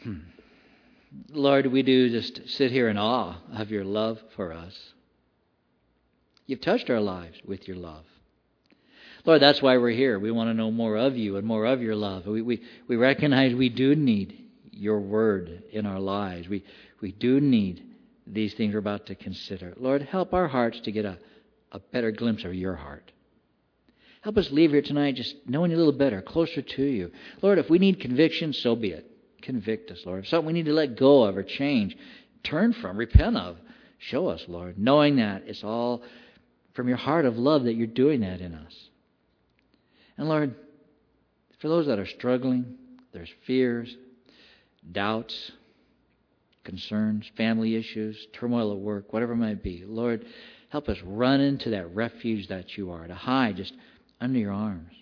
Lord, we do just sit here in awe of your love for us. You've touched our lives with your love. Lord, that's why we're here. We want to know more of you and more of your love. We recognize we do need your word in our lives. We do need these things we're about to consider. Lord, help our hearts to get a better glimpse of your heart. Help us leave here tonight just knowing you a little better, closer to you. Lord, if we need conviction, so be it. Convict us, Lord. If something we need to let go of or change, turn from, repent of, show us, Lord, knowing that it's all from your heart of love that you're doing that in us. And Lord, for those that are struggling, there's fears, doubts, concerns, family issues, turmoil at work, whatever it might be, Lord, help us run into that refuge that you are, to hide just under your arms.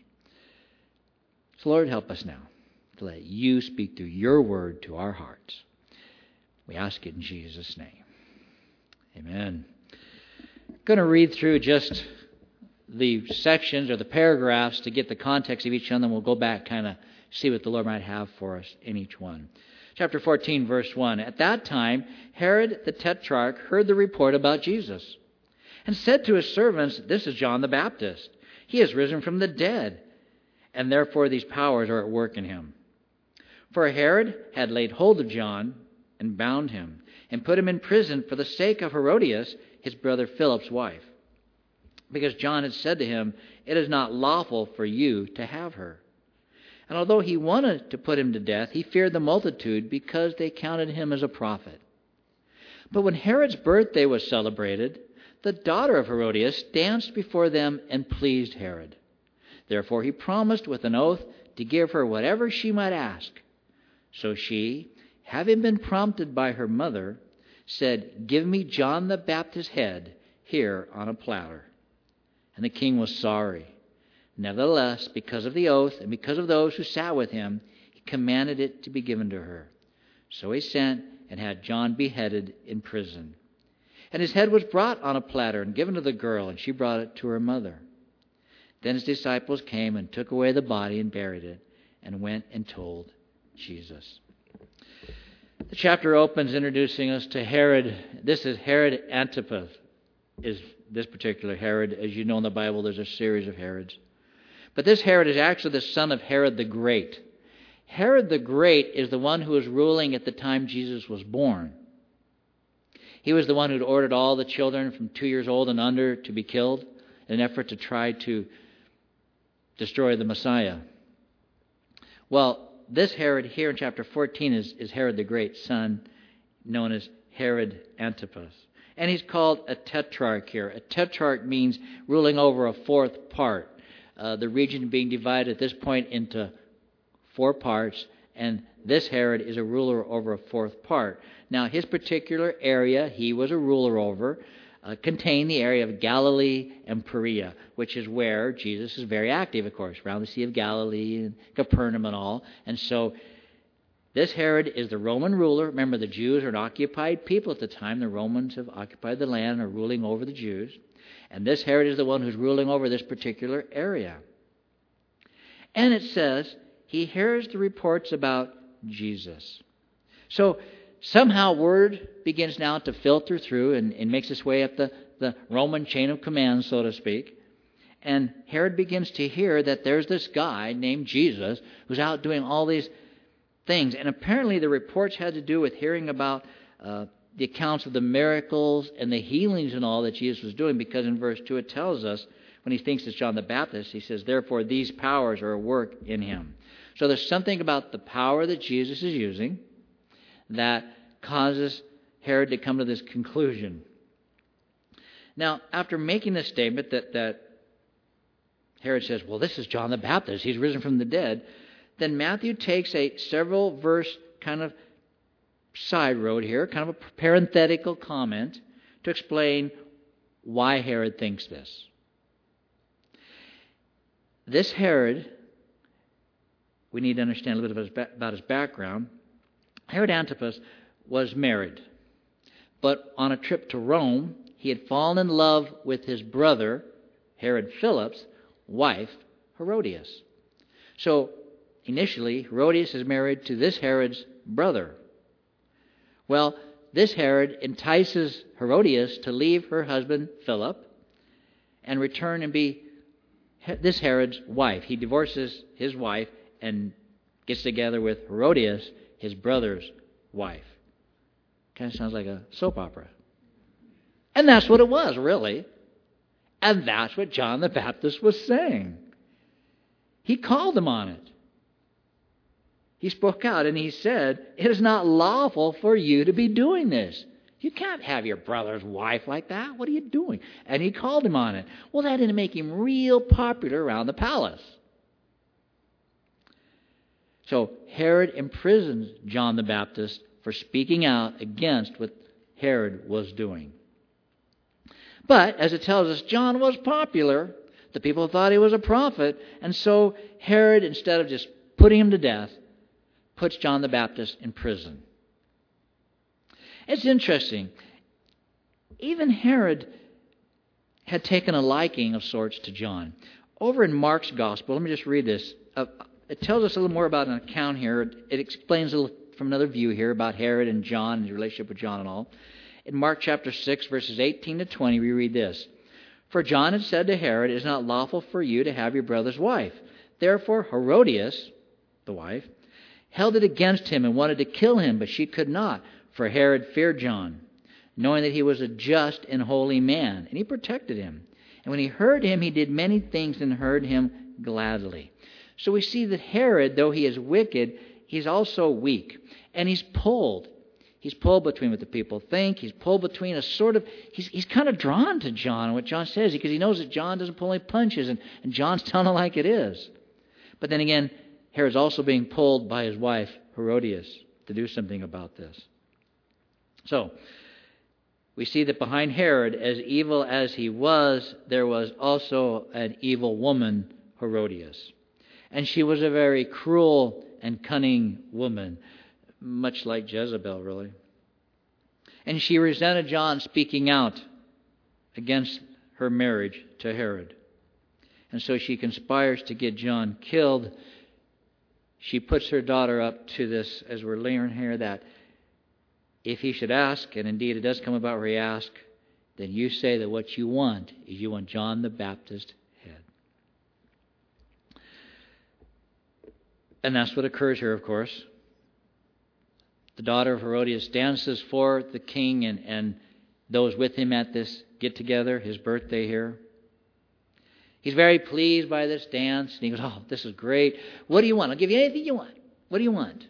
So Lord, help us now to let you speak through your word to our hearts. We ask it in Jesus' name. Amen. I'm going to read through just the sections or the paragraphs to get the context of each one, then we'll go back kind of see what the Lord might have for us in each one. Chapter 14, verse 1. At that time, Herod the Tetrarch heard the report about Jesus and said to his servants, "This is John the Baptist. He has risen from the dead, and therefore these powers are at work in him." For Herod had laid hold of John and bound him and put him in prison for the sake of Herodias, his brother Philip's wife, because John had said to him, "It is not lawful for you to have her." And although he wanted to put him to death, he feared the multitude because they counted him as a prophet. But when Herod's birthday was celebrated, the daughter of Herodias danced before them and pleased Herod. Therefore he promised with an oath to give her whatever she might ask. So she, having been prompted by her mother, said, "Give me John the Baptist's head here on a platter." And the king was sorry. Nevertheless, because of the oath and because of those who sat with him, he commanded it to be given to her. So he sent and had John beheaded in prison. And his head was brought on a platter and given to the girl, and she brought it to her mother. Then his disciples came and took away the body and buried it, and went and told Jesus. The chapter opens introducing us to Herod. This is Herod Antipas, is this particular Herod. As you know in the Bible, there's a series of Herods. But this Herod is actually the son of Herod the Great. Herod the Great is the one who was ruling at the time Jesus was born. He was the one who'd ordered all the children from 2 years old and under to be killed in an effort to try to destroy the Messiah. Well, this Herod here in chapter 14 is Herod the Great's son, known as Herod Antipas. And he's called a tetrarch here. A tetrarch means ruling over a fourth part. The region being divided at this point into 4 parts, and this Herod is a ruler over a fourth part. Now, his particular area he was a ruler over contained the area of Galilee and Perea, which is where Jesus is very active, of course, around the Sea of Galilee and Capernaum and all. And so this Herod is the Roman ruler. Remember, the Jews are an occupied people at the time. The Romans have occupied the land and are ruling over the Jews. And this Herod is the one who's ruling over this particular area. And it says he hears the reports about Jesus. So somehow word begins now to filter through and makes its way up the Roman chain of command, so to speak. And Herod begins to hear that there's this guy named Jesus who's out doing all these things. And apparently the reports had to do with hearing about the accounts of the miracles and the healings and all that Jesus was doing, because in verse 2 it tells us, when he thinks it's John the Baptist, he says, "Therefore these powers are at work in him." So there's something about the power that Jesus is using that causes Herod to come to this conclusion. Now, after making this statement that Herod says, "Well, this is John the Baptist, he's risen from the dead," then Matthew takes a several verse kind of side road here, kind of a parenthetical comment to explain why Herod thinks this. This Herod, we need to understand a little bit about his background. Herod Antipas was married, but on a trip to Rome, he had fallen in love with his brother, Herod Philip's wife, Herodias. So initially, Herodias is married to this Herod's brother. Well, this Herod entices Herodias to leave her husband Philip and return and be this Herod's wife. He divorces his wife and gets together with Herodias, his brother's wife. Kind of sounds like a soap opera. And that's what it was, really. And that's what John the Baptist was saying. He called them on it. He spoke out and he said, it is not lawful for you to be doing this. You can't have your brother's wife like that. What are you doing? And he called him on it. Well, that didn't make him real popular around the palace. So Herod imprisons John the Baptist for speaking out against what Herod was doing. But, as it tells us, John was popular. The people thought he was a prophet. And so Herod, instead of just putting him to death, puts John the Baptist in prison. It's interesting. Even Herod had taken a liking of sorts to John. Over in Mark's Gospel, let me just read this. It tells us a little more about an account here. It explains a little from another view here about Herod and John and his relationship with John and all. In Mark chapter 6, verses 18 to 20, we read this. For John had said to Herod, it is not lawful for you to have your brother's wife. Therefore Herodias, the wife, held it against him and wanted to kill him, but she could not, for Herod feared John, knowing that he was a just and holy man, and he protected him. And when he heard him, he did many things and heard him gladly. So we see that Herod, though he is wicked, he's also weak. And he's pulled. He's pulled between what the people think. He's pulled between a sort of... He's kind of drawn to John and what John says, because he knows that John doesn't pull any punches, and John's telling him like it is. But then again, Herod's also being pulled by his wife, Herodias, to do something about this. So, we see that behind Herod, as evil as he was, there was also an evil woman, Herodias. And she was a very cruel and cunning woman, much like Jezebel, really. And she resented John speaking out against her marriage to Herod. And so she conspires to get John killed. She puts her daughter up to this, as we're learning here, that if he should ask, and indeed it does come about where he asks, then you say that what you want is you want John the Baptist's head. And that's what occurs here, of course. The daughter of Herodias dances for the king and those with him at this get-together, his birthday here. He's very pleased by this dance, and he goes, oh, this is great. What do you want? I'll give you anything you want. What do you want?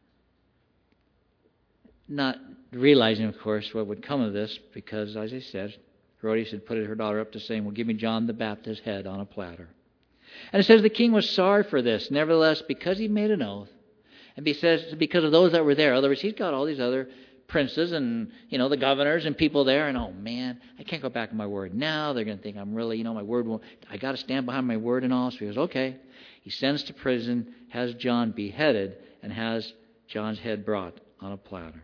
Not realizing, of course, what would come of this, because, as I said, Herodias had put her daughter up to saying, well, give me John the Baptist's head on a platter. And it says the king was sorry for this. Nevertheless, because he made an oath, and because of those that were there, in other words, he's got all these other princes and, the governors and people there, and oh man, I can't go back on my word now. They're going to think I'm really, my word won't, I got to stand behind my word and all. So he goes, okay. He sends to prison, has John beheaded, and has John's head brought on a platter.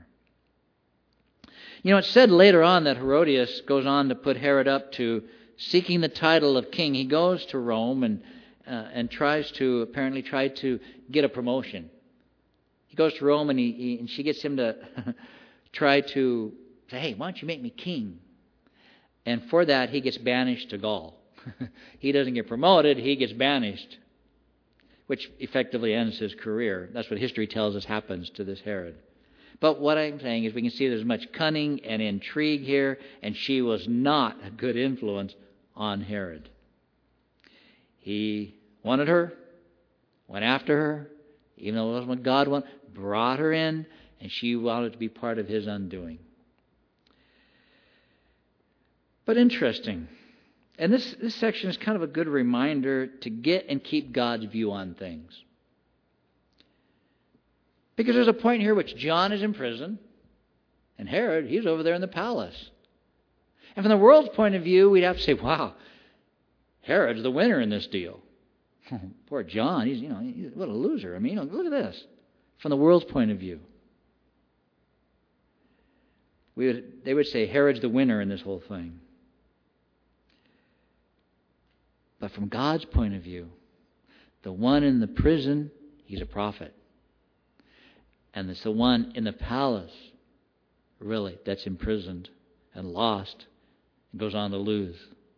It's said later on that Herodias goes on to put Herod up to seeking the title of king. He goes to Rome and tries to get a promotion. He goes to Rome and she gets him to try to say, hey, why don't you make me king? And for that, he gets banished to Gaul. He doesn't get promoted, he gets banished, which effectively ends his career. That's what history tells us happens to this Herod. But what I'm saying is we can see there's much cunning and intrigue here, and she was not a good influence on Herod. He wanted her, went after her, even though it wasn't what God wanted, brought her in, and she wanted to be part of his undoing. But interesting. And this section is kind of a good reminder to get and keep God's view on things. Because there's a point here which John is in prison, and Herod, he's over there in the palace. And from the world's point of view, we'd have to say, wow, Herod's the winner in this deal. Poor John, he's what a loser. I mean, look at this. From the world's point of view. They would say Herod's the winner in this whole thing. But from God's point of view, the one in the prison, he's a prophet. And it's the one in the palace, really, that's imprisoned and lost and goes on to lose.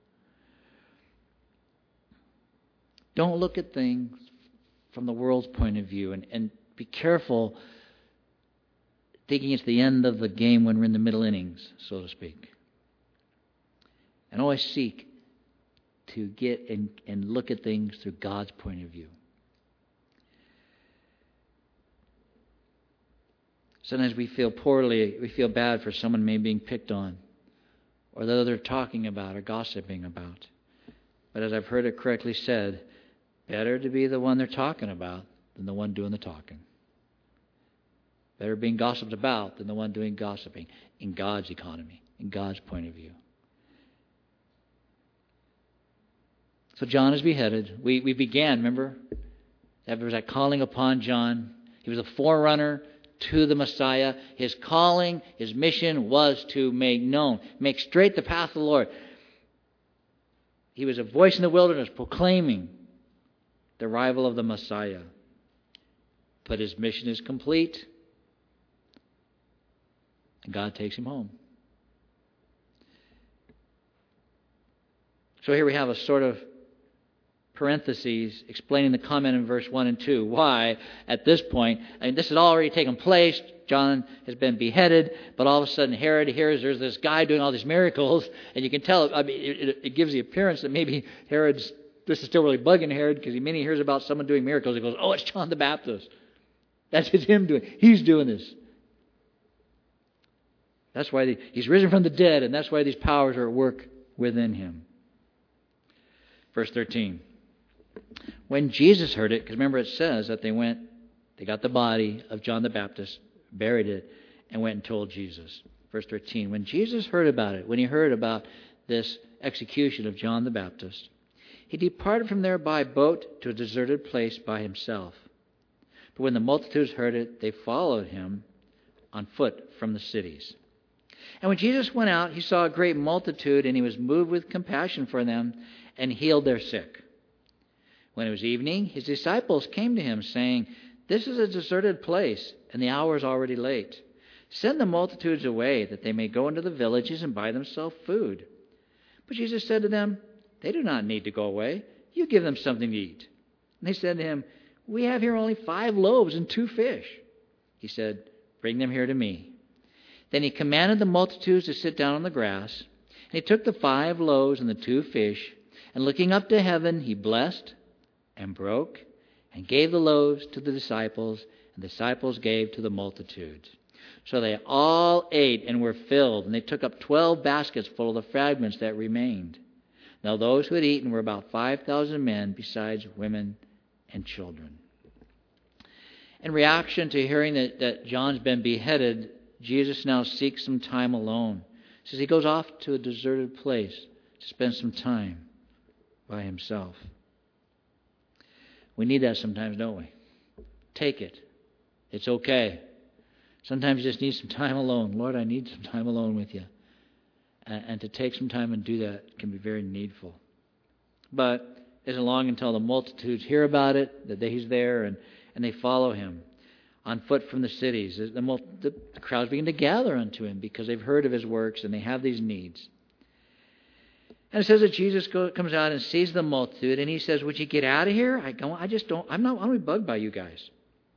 Don't look at things from the world's point of view, and be careful thinking it's the end of the game when we're in the middle innings, so to speak. And always seek to get and look at things through God's point of view. Sometimes we feel poorly, we feel bad for someone maybe being picked on, or that they're talking about or gossiping about. But as I've heard it correctly said, better to be the one they're talking about than the one doing the talking. Better being gossiped about than the one doing gossiping in God's economy, in God's point of view. So John is beheaded. We began, remember? There was that calling upon John. He was a forerunner to the Messiah. His calling, his mission was to make known, make straight the path of the Lord. He was a voice in the wilderness proclaiming the arrival of the Messiah. But his mission is complete, and God takes him home. So here we have a sort of parentheses explaining the comment in verse 1 and 2. Why, at this point, this has already taken place. John has been beheaded, but all of a sudden Herod hears there's this guy doing all these miracles, and you can tell, it gives the appearance that maybe this is still really bugging Herod, because when he hears about someone doing miracles, he goes, oh, it's John the Baptist. That's him doing. He's doing this. That's why he's risen from the dead, and that's why these powers are at work within him. Verse 13. When Jesus heard it, because remember it says that they got the body of John the Baptist, buried it, and went and told Jesus. Verse 13. When Jesus heard about it, when he heard about this execution of John the Baptist, he departed from there by boat to a deserted place by himself. But when the multitudes heard it, they followed him on foot from the cities. And when Jesus went out, he saw a great multitude, and he was moved with compassion for them, and healed their sick. When it was evening, his disciples came to him, saying, this is a deserted place, and the hour is already late. Send the multitudes away, that they may go into the villages and buy themselves food. But Jesus said to them, they do not need to go away. You give them something to eat. And they said to him, we have here only 5 loaves and 2 fish. He said, bring them here to me. Then he commanded the multitudes to sit down on the grass. And he took the 5 loaves and the 2 fish, and looking up to heaven, he blessed and broke and gave the loaves to the disciples, and the disciples gave to the multitudes. So they all ate and were filled, and they took up 12 baskets full of the fragments that remained. Now those who had eaten were about 5,000 men, besides women and children. In reaction to hearing that John's been beheaded, Jesus now seeks some time alone. He says he goes off to a deserted place to spend some time by himself. We need that sometimes, don't we? Take it. It's okay. Sometimes you just need some time alone. Lord, I need some time alone with you. And to take some time and do that can be very needful. But it isn't long until the multitudes hear about it, that he's there, and they follow him on foot from the cities. The crowds begin to gather unto him because they've heard of his works and they have these needs. And it says that Jesus comes out and sees the multitude, and he says, would you get out of here? I'm not bugged by you guys.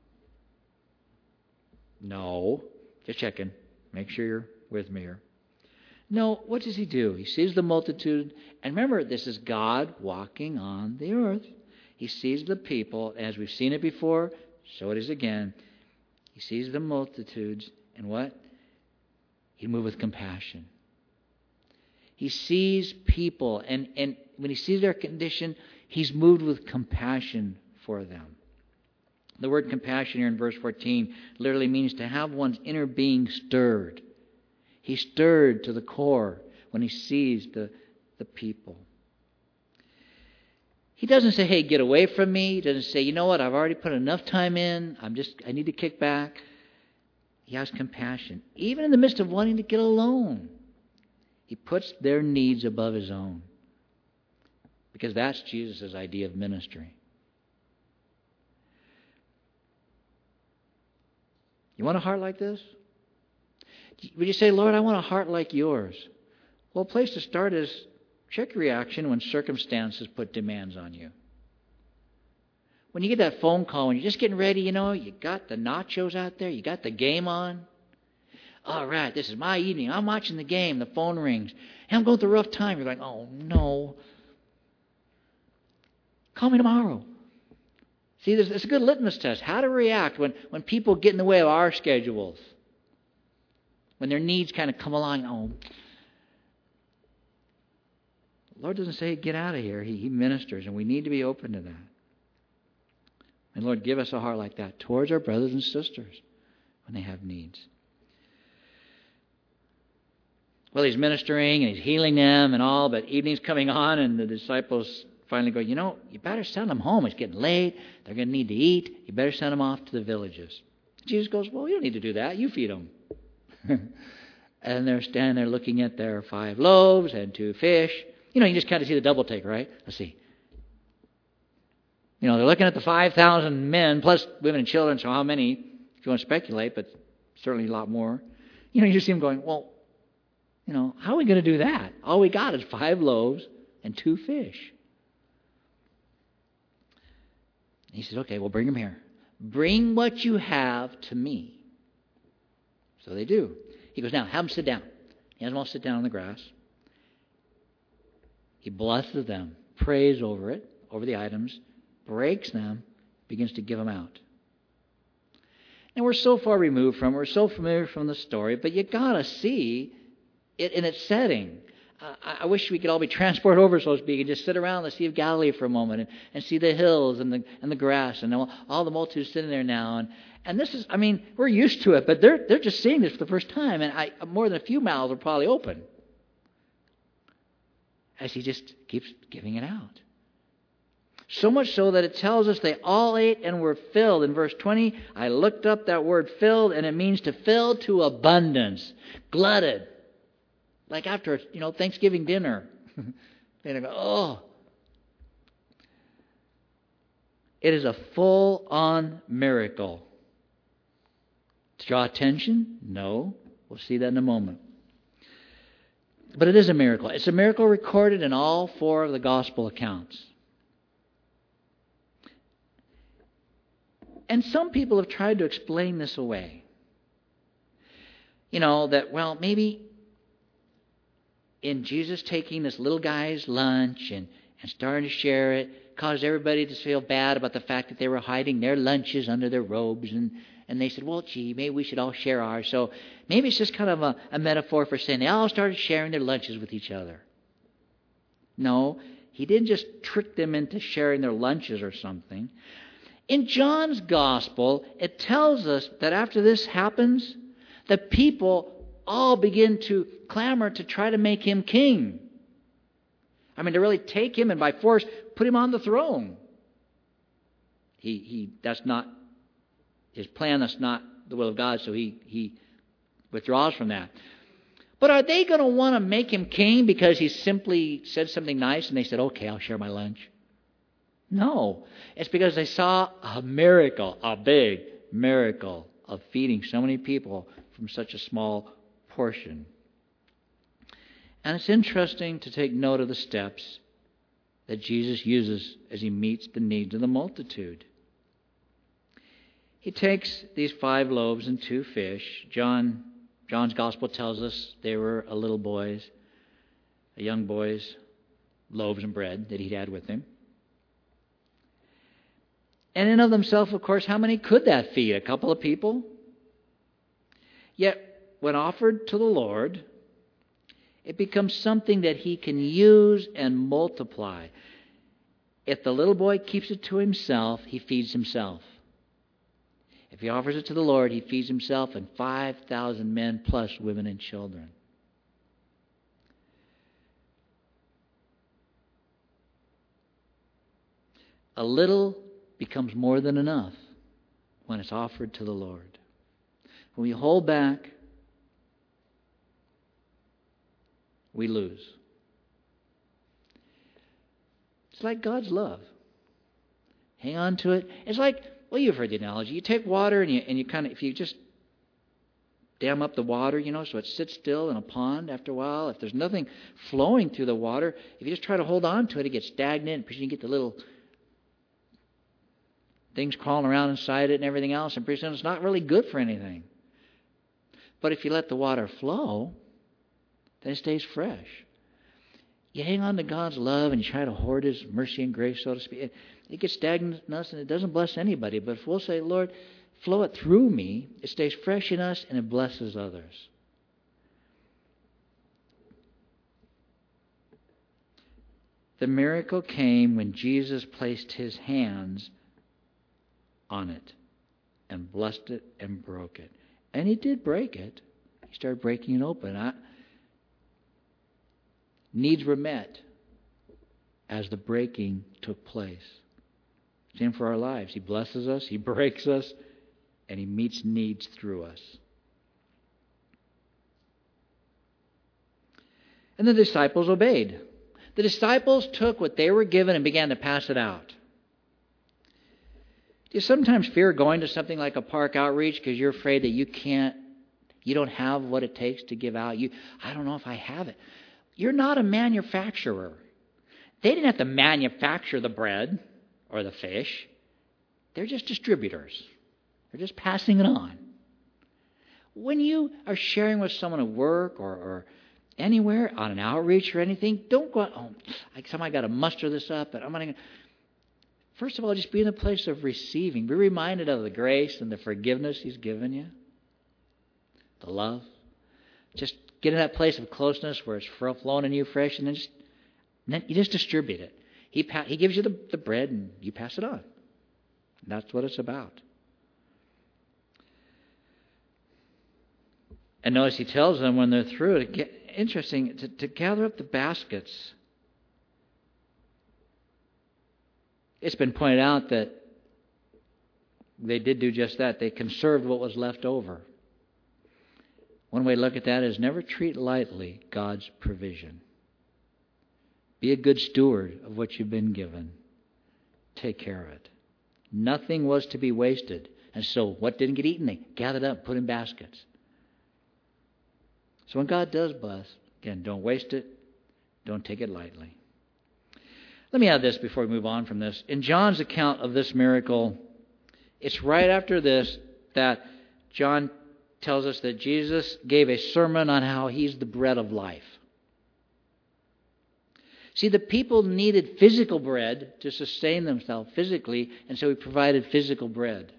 No. Just checking. Make sure you're with me here. No, what does he do? He sees the multitude. And remember, this is God walking on the earth. He sees the people. As we've seen it before, so it is again. He sees the multitudes. And what? He moves with compassion. He sees people. And when he sees their condition, he's moved with compassion for them. The word compassion here in verse 14 literally means to have one's inner being stirred. He's stirred to the core when he sees the people. He doesn't say, hey, get away from me. He doesn't say, you know what, I've already put enough time in. I need to kick back. He has compassion. Even in the midst of wanting to get alone, he puts their needs above his own. Because that's Jesus' idea of ministry. You want a heart like this? Would you say, Lord, I want a heart like yours? Well, a place to start is check your reaction when circumstances put demands on you. When you get that phone call, when you're just getting ready, you got the nachos out there, you got the game on. All right, this is my evening. I'm watching the game. The phone rings. And I'm going through a rough time. You're like, oh, no. Call me tomorrow. See, it's a good litmus test. How to react when people get in the way of our schedules. When their needs kind of come along. Oh, the Lord doesn't say get out of here. He ministers, and we need to be open to that. And Lord, give us a heart like that towards our brothers and sisters when they have needs. Well, he's ministering and he's healing them and all, but evening's coming on and the disciples finally go, you better send them home. It's getting late. They're going to need to eat. You better send them off to the villages. Jesus goes, well, you don't need to do that. You feed them. And they're standing there looking at their 5 loaves and 2 fish. You just kind of see the double take, right? Let's see. They're looking at the 5,000 men plus women and children, so how many, if you want to speculate, but certainly a lot more. You just see them going, well, how are we going to do that? All we got is 5 loaves and 2 fish. He says, okay, well, bring them here. Bring what you have to me. So they do. He goes, now, have them sit down. He has them all sit down on the grass. He blesses them, prays over it, over the items, breaks them, begins to give them out. And we're so far removed from it, we're so familiar from the story, but you got to see it in its setting. I wish we could all be transported over, so to speak, and just sit around the Sea of Galilee for a moment and see the hills and the grass and all the multitudes sitting there now. And this is, we're used to it, but they're just seeing this for the first time, and more than a few mouths are probably open as he just keeps giving it out. So much so that it tells us they all ate and were filled. In verse 20, I looked up that word filled, and it means to fill to abundance, glutted. Like after, Thanksgiving dinner. And I go, oh. It is a full-on miracle. To draw attention? No. We'll see that in a moment. But it is a miracle. It's a miracle recorded in all 4 of the gospel accounts. And some people have tried to explain this away. That, maybe in Jesus taking this little guy's lunch and starting to share it, caused everybody to feel bad about the fact that they were hiding their lunches under their robes. And they said, well, gee, maybe we should all share ours. So maybe it's just kind of a metaphor for saying they all started sharing their lunches with each other. No, he didn't just trick them into sharing their lunches or something. In John's gospel, it tells us that after this happens, the people all begin to clamor to try to make him king. To really take him and by force put him on the throne. That's not his plan. That's not the will of God. So he withdraws from that. But are they going to want to make him king because he simply said something nice and they said, okay, I'll share my lunch? No. It's because they saw a miracle, a big miracle of feeding so many people from such a small portion. And it's interesting to take note of the steps that Jesus uses as he meets the needs of the multitude. He takes these 5 loaves and 2 fish. John's gospel tells us they were a young boy's loaves and bread that he'd had with him. And in of themselves, of course, how many could that feed? A couple of people? Yet, when offered to the Lord, it becomes something that he can use and multiply. If the little boy keeps it to himself, he feeds himself. If he offers it to the Lord, he feeds himself and 5,000 men plus women and children. A little becomes more than enough when it's offered to the Lord. When we hold back, we lose. It's like God's love. Hang on to it. It's like, you've heard the analogy. You take water and you kind of, if you just dam up the water, so it sits still in a pond after a while. If there's nothing flowing through the water, if you just try to hold on to it, it gets stagnant. Pretty soon you get the little things crawling around inside it and everything else, and pretty soon it's not really good for anything. But if you let the water flow, then it stays fresh. You hang on to God's love and you try to hoard His mercy and grace, so to speak. It gets stagnant in us and it doesn't bless anybody. But if we'll say, Lord, flow it through me, it stays fresh in us and it blesses others. The miracle came when Jesus placed His hands on it and blessed it and broke it. And He did break it. He started breaking it open. Needs were met as the breaking took place. Same for our lives. He blesses us, He breaks us, and He meets needs through us. And the disciples obeyed. The disciples took what they were given and began to pass it out. Do you sometimes fear going to something like a park outreach because you're afraid that you don't have what it takes to give out? I don't know if I have it. You're not a manufacturer. They didn't have to manufacture the bread or the fish. They're just distributors. They're just passing it on. When you are sharing with someone at work or anywhere on an outreach or anything, don't go, I got to muster this up. And I'm going to. First of all, just be in a place of receiving. Be reminded of the grace and the forgiveness He's given you. The love. Just get in that place of closeness where it's flowing in you fresh, and then you just distribute it. He gives you the bread, and you pass it on. And that's what it's about. And notice He tells them when they're through, interesting, to gather up the baskets. It's been pointed out that they did do just that. They conserved what was left over. One way to look at that is never treat lightly God's provision. Be a good steward of what you've been given. Take care of it. Nothing was to be wasted. And so what didn't get eaten, they gathered up, put in baskets. So when God does bless, again, don't waste it. Don't take it lightly. Let me add this before we move on from this. In John's account of this miracle, it's right after this that John tells us that Jesus gave a sermon on how He's the bread of life. See, the people needed physical bread to sustain themselves physically, and so He provided physical bread.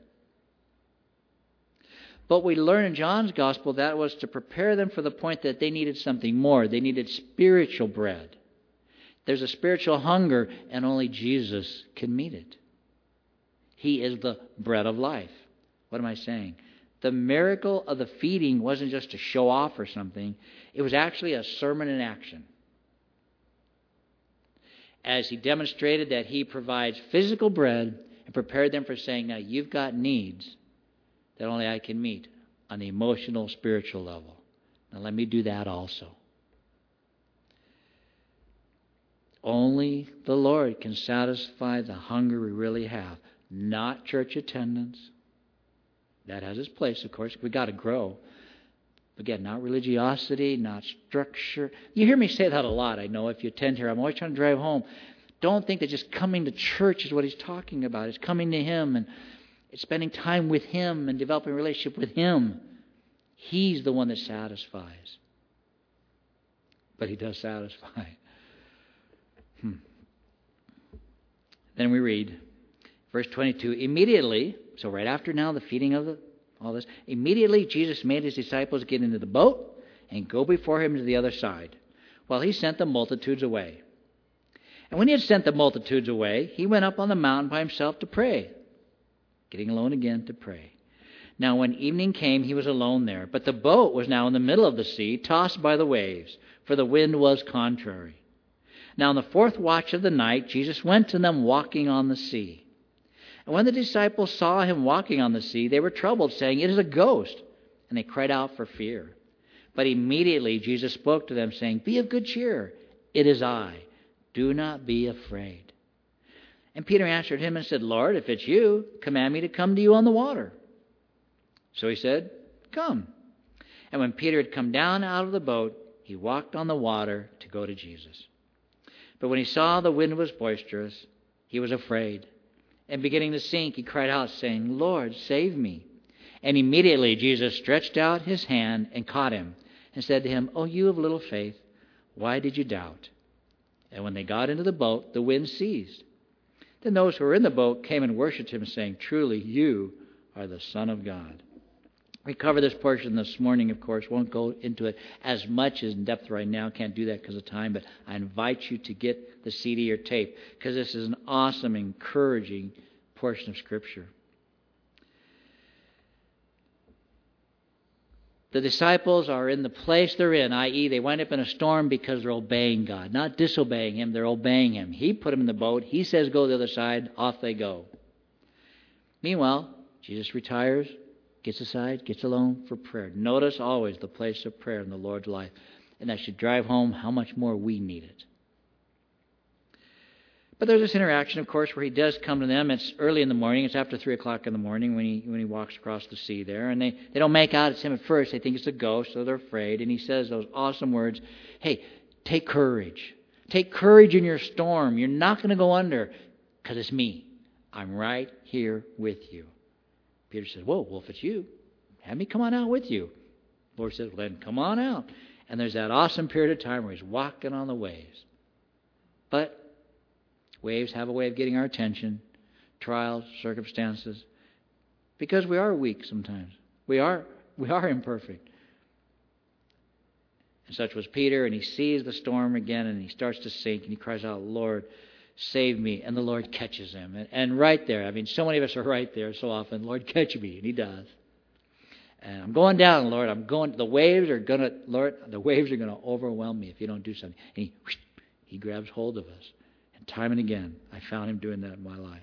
But we learn in John's gospel that was to prepare them for the point that they needed something more. They needed spiritual bread. There's a spiritual hunger, and only Jesus can meet it. He is the bread of life. What am I saying? The miracle of the feeding wasn't just to show off or something. It was actually a sermon in action. As He demonstrated that He provides physical bread and prepared them for saying, now you've got needs that only I can meet on the emotional, spiritual level. Now let me do that also. Only the Lord can satisfy the hunger we really have. Not church attendance. That has its place, of course. We've got to grow. Again, not religiosity, not structure. You hear me say that a lot, I know. If you attend here, I'm always trying to drive home. Don't think that just coming to church is what He's talking about. It's coming to Him and it's spending time with Him and developing a relationship with Him. He's the one that satisfies. But He does satisfy. Then we read, verse 22, immediately, so right after now the feeding of all this, immediately Jesus made His disciples get into the boat and go before Him to the other side, while He sent the multitudes away. And when He had sent the multitudes away, He went up on the mountain by Himself to pray, getting alone again to pray. Now when evening came, He was alone there, but the boat was now in the middle of the sea, tossed by the waves, for the wind was contrary. Now in the fourth watch of the night, Jesus went to them walking on the sea. And when the disciples saw Him walking on the sea, they were troubled, saying, "It is a ghost." And they cried out for fear. But immediately Jesus spoke to them, saying, "Be of good cheer. It is I. Do not be afraid." And Peter answered Him and said, "Lord, if it's You, command me to come to You on the water." So He said, "Come." And when Peter had come down out of the boat, he walked on the water to go to Jesus. But when he saw the wind was boisterous, he was afraid. And beginning to sink, he cried out, saying, Lord, save me. And immediately Jesus stretched out his hand and caught him, and said to him, O you of little faith, why did you doubt? And when they got into the boat, the wind ceased. Then those who were in the boat came and worshipped him, saying, Truly, you are the Son of God. We cover this portion this morning, of course. Won't go into it as much as in depth right now. Can't do that because of time. But I invite you to get the CD or tape, because this is an awesome, encouraging portion of Scripture. The disciples are in the place they're in, i.e. they wind up in a storm because they're obeying God. Not disobeying Him, they're obeying Him. He put them in the boat. He says go to the other side. Off they go. Meanwhile, Jesus retires, gets aside, gets alone for prayer. Notice always the place of prayer in the Lord's life. And that should drive home how much more we need it. But there's this interaction, of course, where he does come to them. It's early in the morning. It's after 3 o'clock in the morning when he walks across the sea there. And they don't make out it's him at first. They think it's a ghost, so they're afraid. And he says those awesome words, hey, take courage. Take courage in your storm. You're not going to go under because it's me. I'm right here with you. Peter says, whoa, well, if it's you, have me come on out with you. The Lord says, well, then come on out. And there's that awesome period of time where he's walking on the waves. But waves have a way of getting our attention, trials, circumstances, because we are weak sometimes. We are imperfect. And such was Peter, and he sees the storm again, and he starts to sink, and he cries out, Lord, save me. And the Lord catches him. And right there, I mean, so many of us are right there so often, Lord, catch me. And he does. And I'm going down, Lord. The waves are going to overwhelm me if you don't do something. And he grabs hold of us. And time and again, I found him doing that in my life.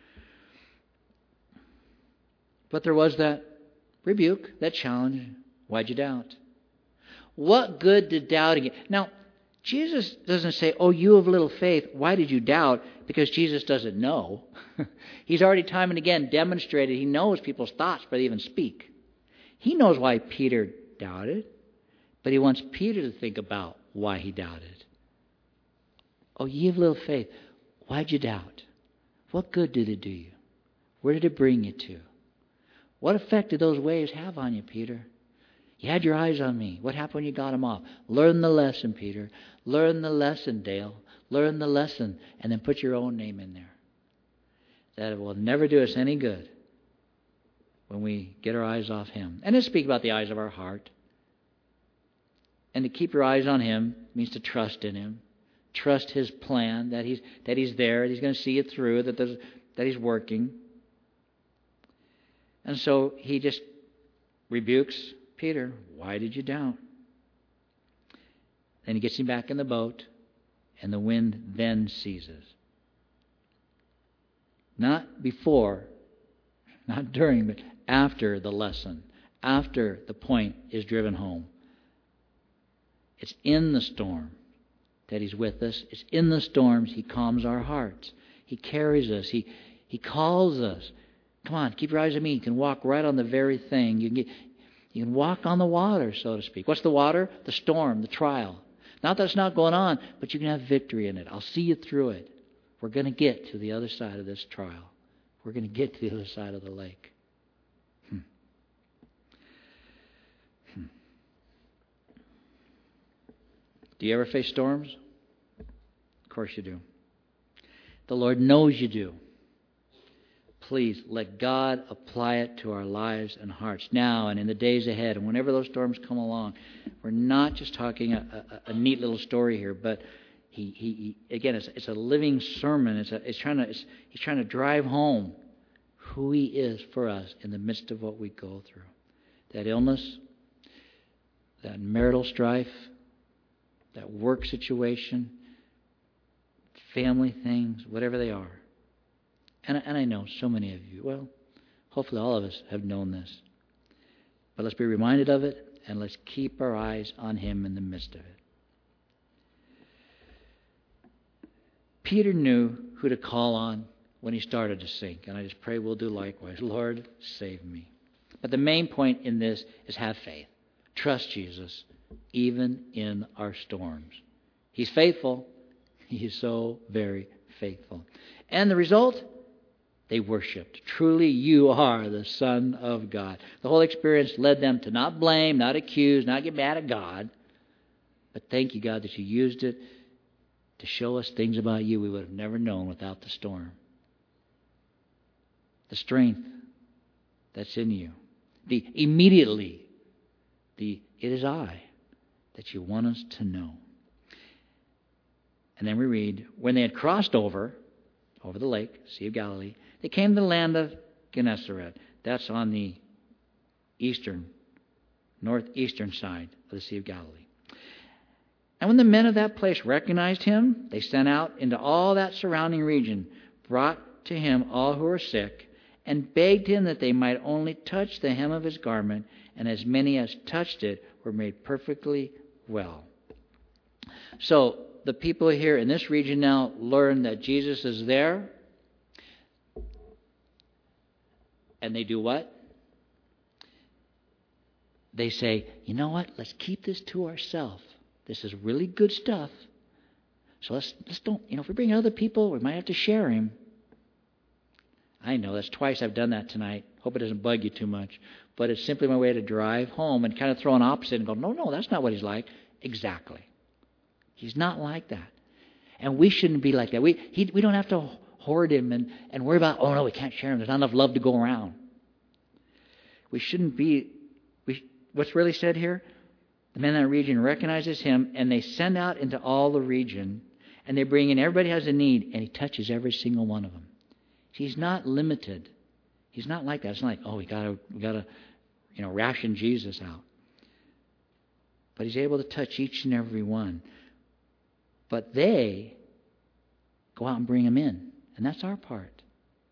But there was that rebuke, that challenge. Why'd you doubt? What good did doubting it? Now, Jesus doesn't say, oh, you of little faith, why did you doubt? Because Jesus doesn't know. He's already time and again demonstrated he knows people's thoughts before they even speak. He knows why Peter doubted, but he wants Peter to think about why he doubted. Oh, ye of little faith, why'd you doubt? What good did it do you? Where did it bring you to? What effect did those waves have on you, Peter? You had your eyes on me. What happened when you got them off? Learn the lesson, Peter. Learn the lesson, Dale. Learn the lesson, and then put your own name in there. That will never do us any good when we get our eyes off Him. And to speak about the eyes of our heart. And to keep your eyes on Him means to trust in Him. Trust His plan, that He's there, that He's going to see it through, that He's working. And so He just rebukes Peter. Why did you doubt? Then He gets him back in the boat, and the wind then ceases. Not before, not during, but after the lesson, after the point is driven home. It's in the storm that He's with us. It's in the storms He calms our hearts. He carries us. He calls us. Come on, keep your eyes on me. You can walk right on the very thing. You can walk on the water, so to speak. What's the water? The storm, the trial. Not that it's not going on, but you can have victory in it. I'll see you through it. We're going to get to the other side of this trial. We're going to get to the other side of the lake. Do you ever face storms? Of course you do. The Lord knows you do. Please let God apply it to our lives and hearts now and in the days ahead. And whenever those storms come along, we're not just talking a neat little story here, but he again, it's a living sermon. He's trying to drive home who He is for us in the midst of what we go through. That illness, that marital strife, that work situation, family things, whatever they are. And I know so many of you, well, hopefully all of us have known this. But let's be reminded of it, and let's keep our eyes on Him in the midst of it. Peter knew who to call on when he started to sink, and I just pray we'll do likewise. Lord, save me. But the main point in this is have faith. trust Jesus even in our storms. He's faithful. He is so very faithful. And the result? They worshiped. Truly, you are the Son of God. The whole experience led them to not blame, not accuse, not get mad at God. But thank you, God, that you used it to show us things about you we would have never known without the storm. The strength that's in you. The immediately, it is I that you want us to know. And then we read, when they had crossed over the lake, Sea of Galilee, they came to the land of Gennesaret. That's on the northeastern side of the Sea of Galilee. And when the men of that place recognized him, they sent out into all that surrounding region, brought to him all who were sick, and begged him that they might only touch the hem of his garment, and as many as touched it were made perfectly well. So the people here in this region now learn that Jesus is there. And they do what? They say, you know what? Let's keep this to ourselves. This is really good stuff. So let's don't, if we bring other people, we might have to share him. I know, that's twice I've done that tonight. Hope it doesn't bug you too much. But it's simply my way to drive home and kind of throw an opposite and go, no, that's not what he's like. Exactly. He's not like that. And we shouldn't be like that. We don't have to hoard him and worry about, oh no, we can't share him. There's not enough love to go around. We shouldn't be. What's really said here? The man in that region recognizes him, and they send out into all the region, and they bring in everybody who has a need, and he touches every single one of them. He's not limited. He's not like that. It's not like, oh, we gotta ration Jesus out. But he's able to touch each and every one. But they go out and bring him in. And that's our part.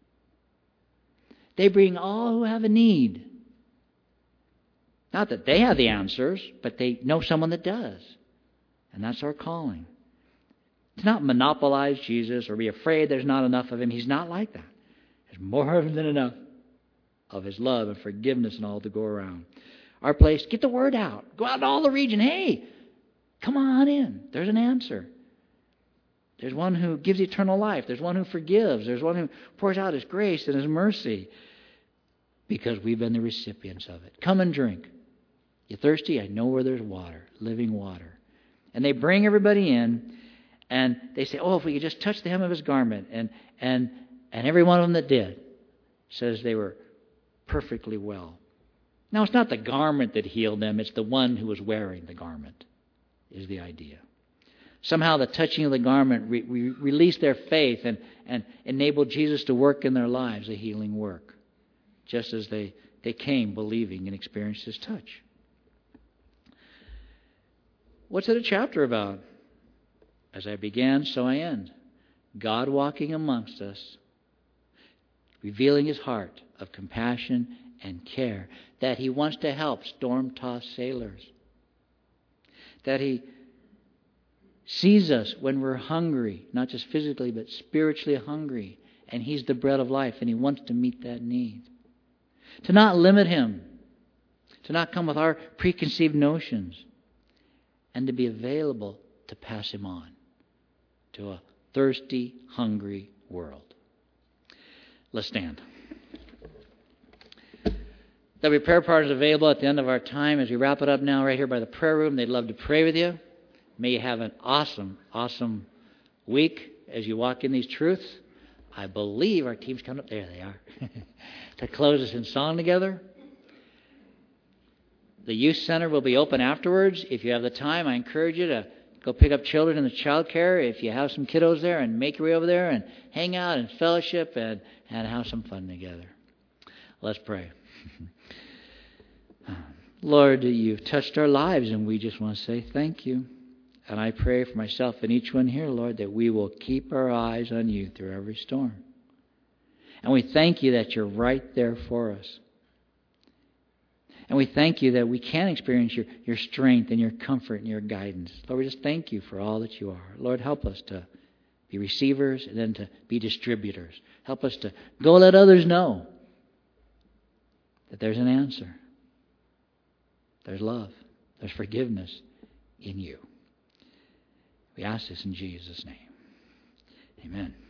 They bring all who have a need. Not that they have the answers, but they know someone that does. And that's our calling. To not monopolize Jesus or be afraid there's not enough of him. He's not like that. There's more than enough of his love and forgiveness and all to go around. Our place, get the word out. Go out to all the region. Hey, come on in. There's an answer. There's one who gives eternal life. There's one who forgives. There's one who pours out his grace and his mercy because we've been the recipients of it. Come and drink. You thirsty? I know where there's water, living water. And they bring everybody in and they say, oh, if we could just touch the hem of his garment. And every one of them that did says they were perfectly well. Now, it's not the garment that healed them. It's the one who was wearing the garment is the idea. Somehow the touching of the garment released their faith and enabled Jesus to work in their lives a healing work, just as they came believing and experienced his touch. What's it a chapter about? As I began, so I end. God walking amongst us, revealing his heart of compassion and care, that he wants to help storm-tossed sailors, that he sees us when we're hungry, not just physically, but spiritually hungry. And he's the bread of life, and he wants to meet that need. To not limit him. To not come with our preconceived notions. And to be available to pass him on to a thirsty, hungry world. Let's stand. There'll be prayer partners available at the end of our time as we wrap it up now right here by the prayer room. They'd love to pray with you. May you have an awesome, awesome week as you walk in these truths. I believe our team's coming up. There they are. To close us in song together. The youth center will be open afterwards. If you have the time, I encourage you to go pick up children in the child care. If you have some kiddos there, and make your way over there and hang out and fellowship and have some fun together. Let's pray. Lord, you've touched our lives, and we just want to say thank you. And I pray for myself and each one here, Lord, that we will keep our eyes on you through every storm. And we thank you that you're right there for us. And we thank you that we can experience your strength and your comfort and your guidance. Lord, we just thank you for all that you are. Lord, help us to be receivers and then to be distributors. Help us to go let others know that there's an answer. There's love. There's forgiveness in you. We ask this in Jesus' name. Amen.